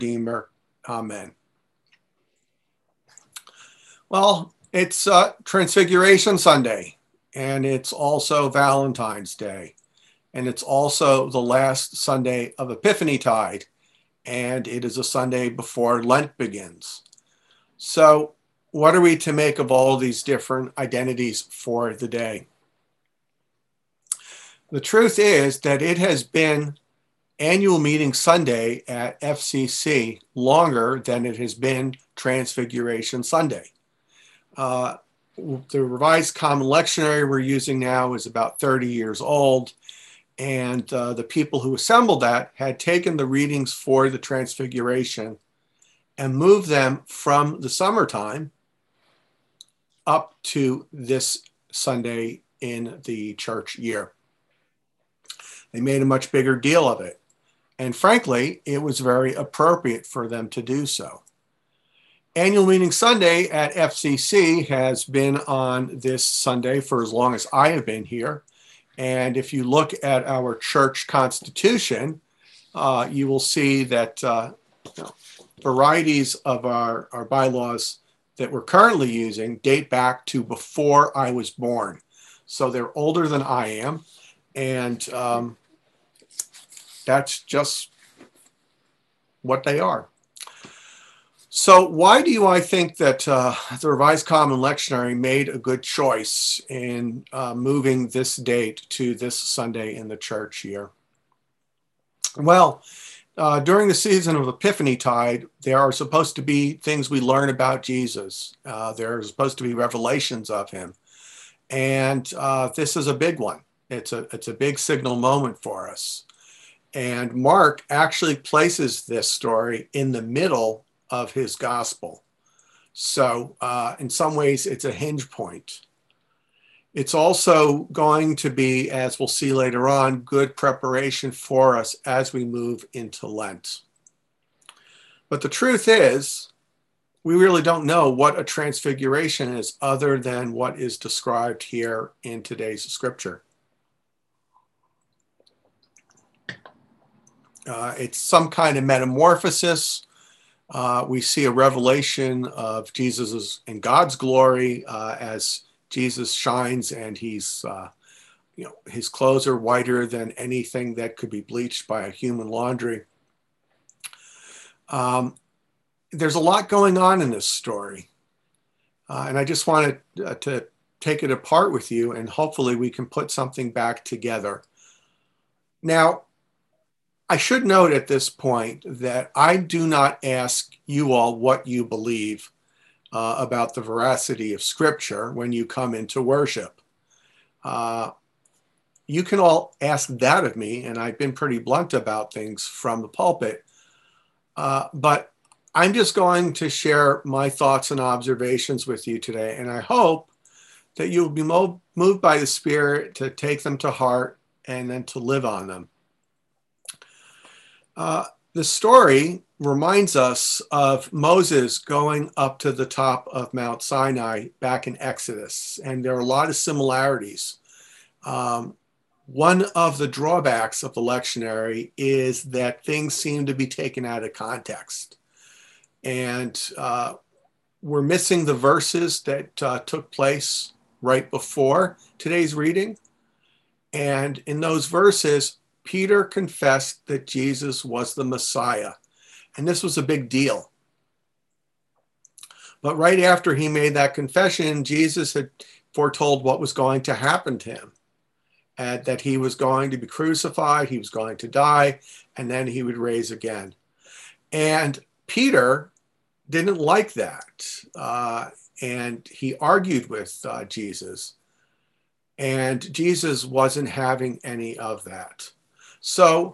Redeemer. Amen. Well, it's Transfiguration Sunday, and it's also Valentine's Day, and it's also the last Sunday of Epiphany Tide, and it is a Sunday before Lent begins. So, what are we to make of all these different identities for the day? The truth is that it has been annual meeting Sunday at FCC longer than it has been Transfiguration Sunday. The Revised Common Lectionary we're using now is about 30 years old, and the people who assembled that had taken the readings for the Transfiguration and moved them from the summertime up to this Sunday in the church year. They made a much bigger deal of it. And frankly, it was very appropriate for them to do so. Annual Meeting Sunday at FCC has been on this Sunday for as long as I have been here. And if you look at our church constitution, you will see that varieties of our bylaws that we're currently using date back to before I was born. So they're older than I am. And that's just what they are. So why do I think that the Revised Common Lectionary made a good choice in moving this date to this Sunday in the church year? Well, during the season of Epiphany Tide, there are supposed to be things we learn about Jesus. There are supposed to be revelations of him. And this is a big one. It's a big signal moment for us. And Mark actually places this story in the middle of his gospel. So in some ways, it's a hinge point. It's also going to be, as we'll see later on, good preparation for us as we move into Lent. But the truth is, we really don't know what a transfiguration is other than what is described here in today's scripture. It's some kind of metamorphosis. We see a revelation of Jesus's and God's glory as Jesus shines, and he's, his clothes are whiter than anything that could be bleached by a human laundry. There's a lot going on in this story, and I just wanted to take it apart with you, and hopefully we can put something back together. Now, I should note at this point that I do not ask you all what you believe about the veracity of Scripture when you come into worship. You can all ask that of me, and I've been pretty blunt about things from the pulpit, but I'm just going to share my thoughts and observations with you today, and I hope that you'll be moved by the Spirit to take them to heart and then to live on them. The story reminds us of Moses going up to the top of Mount Sinai back in Exodus, and there are a lot of similarities. One of the drawbacks of the lectionary is that things seem to be taken out of context, and we're missing the verses that took place right before today's reading, and in those verses, Peter confessed that Jesus was the Messiah, and this was a big deal. But right after he made that confession, Jesus had foretold what was going to happen to him, and that he was going to be crucified, he was going to die, and then he would rise again. And Peter didn't like that, and he argued with Jesus, and Jesus wasn't having any of that. So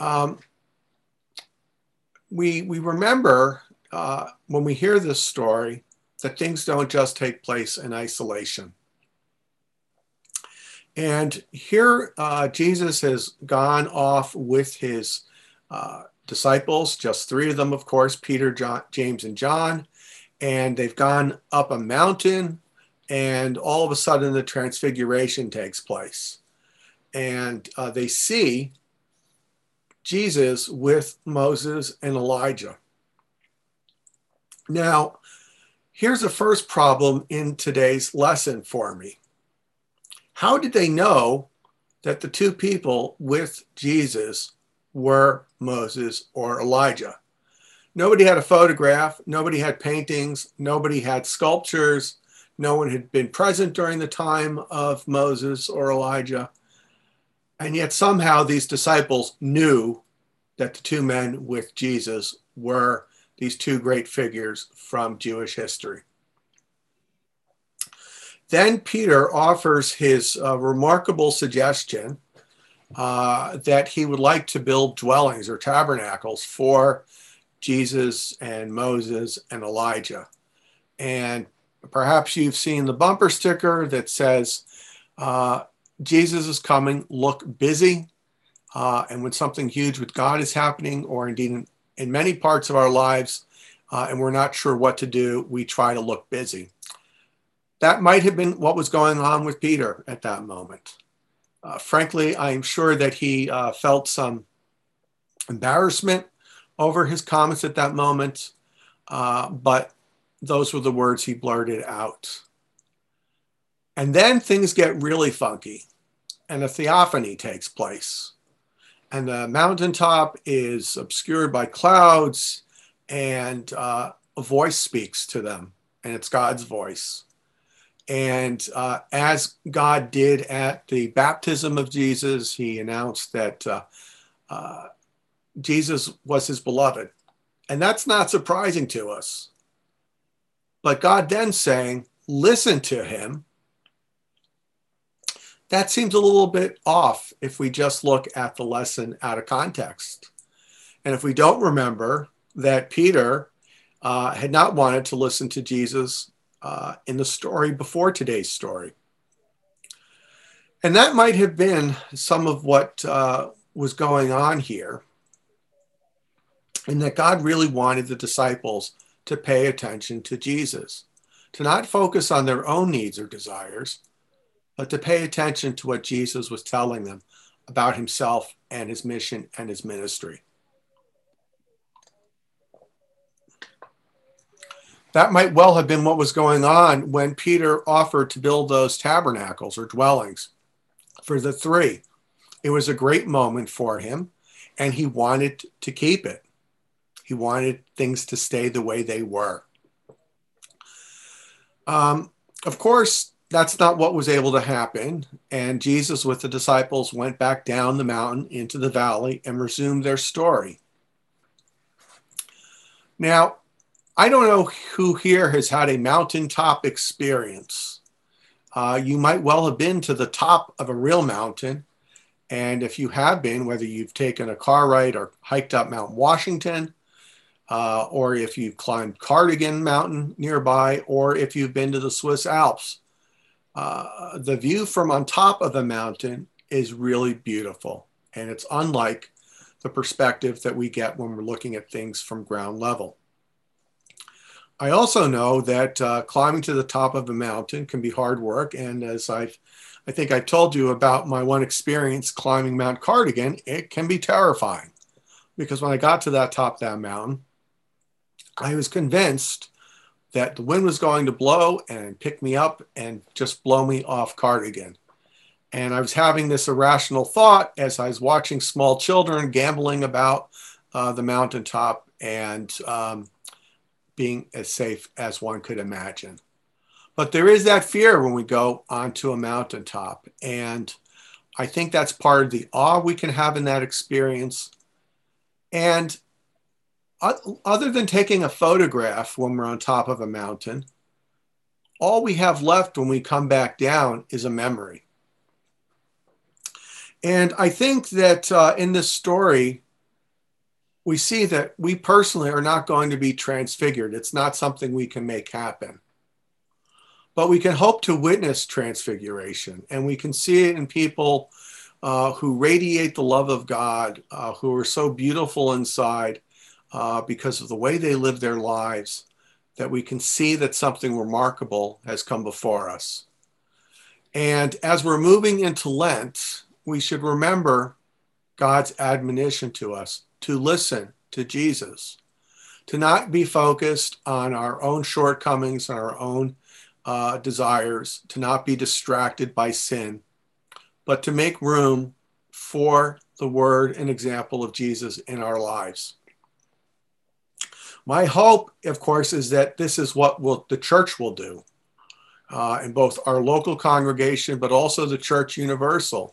we remember when we hear this story that things don't just take place in isolation. And here Jesus has gone off with his disciples, just three of them, of course, Peter, James, and John, and they've gone up a mountain, and all of a sudden the transfiguration takes place. And they see Jesus with Moses and Elijah. Now, here's the first problem in today's lesson for me. How did they know that the two people with Jesus were Moses or Elijah? Nobody had a photograph, nobody had paintings, nobody had sculptures, no one had been present during the time of Moses or Elijah. And yet somehow these disciples knew that the two men with Jesus were these two great figures from Jewish history. Then Peter offers his remarkable suggestion that he would like to build dwellings or tabernacles for Jesus and Moses and Elijah. And perhaps you've seen the bumper sticker that says, Jesus is coming, look busy. And when something huge with God is happening, or indeed in many parts of our lives, and we're not sure what to do, we try to look busy. That might have been what was going on with Peter at that moment. Frankly, I'm sure that he felt some embarrassment over his comments at that moment, but those were the words he blurted out. And then things get really funky, and a theophany takes place. And the mountaintop is obscured by clouds, and a voice speaks to them, and it's God's voice. And as God did at the baptism of Jesus, he announced that Jesus was his beloved. And that's not surprising to us. But God then saying, listen to him, that seems a little bit off if we just look at the lesson out of context. And if we don't remember that Peter had not wanted to listen to Jesus in the story before today's story. And that might have been some of what was going on here, and that God really wanted the disciples to pay attention to Jesus, to not focus on their own needs or desires, but to pay attention to what Jesus was telling them about himself and his mission and his ministry. That might well have been what was going on when Peter offered to build those tabernacles or dwellings for the three. It was a great moment for him, and he wanted to keep it. He wanted things to stay the way they were. Of course, that's not what was able to happen, and Jesus with the disciples went back down the mountain into the valley and resumed their story. Now, I don't know who here has had a mountaintop experience. You might well have been to the top of a real mountain. And if you have been, whether you've taken a car ride or hiked up Mount Washington, or if you've climbed Cardigan Mountain nearby, or if you've been to the Swiss Alps, the view from on top of the mountain is really beautiful. And it's unlike the perspective that we get when we're looking at things from ground level. I also know that climbing to the top of a mountain can be hard work. And as I think I told you about my one experience climbing Mount Cardigan, it can be terrifying. Because when I got to that top of that mountain, I was convinced that the wind was going to blow and pick me up and just blow me off Cardigan. And I was having this irrational thought as I was watching small children gambling about the mountaintop and being as safe as one could imagine. But there is that fear when we go onto a mountaintop. And I think that's part of the awe we can have in that experience. And other than taking a photograph when we're on top of a mountain, all we have left when we come back down is a memory. And I think that in this story, we see that we personally are not going to be transfigured. It's not something we can make happen. But we can hope to witness transfiguration, and we can see it in people who radiate the love of God, who are so beautiful inside because of the way they live their lives, that we can see that something remarkable has come before us. And as we're moving into Lent, we should remember God's admonition to us to listen to Jesus, to not be focused on our own shortcomings and our own desires, to not be distracted by sin, but to make room for the word and example of Jesus in our lives. My hope, of course, is that this is what the church will do in both our local congregation, but also the Church Universal.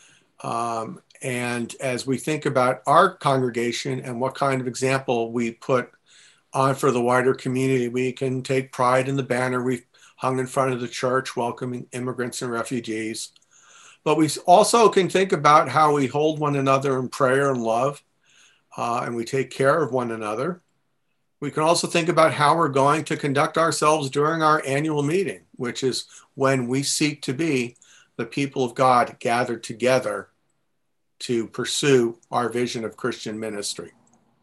And as we think about our congregation and what kind of example we put on for the wider community, we can take pride in the banner we hung in front of the church welcoming immigrants and refugees. But we also can think about how we hold one another in prayer and love, and we take care of one another. We can also think about how we're going to conduct ourselves during our annual meeting, which is when we seek to be the people of God gathered together to pursue our vision of Christian ministry.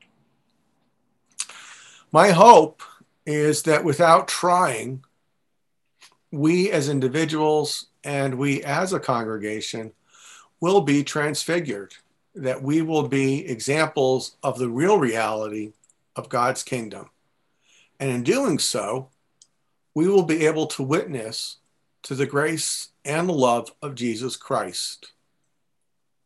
My hope is that without trying, we as individuals and we as a congregation will be transfigured, that we will be examples of the real reality of God's kingdom. And in doing so, we will be able to witness to the grace and the love of Jesus Christ.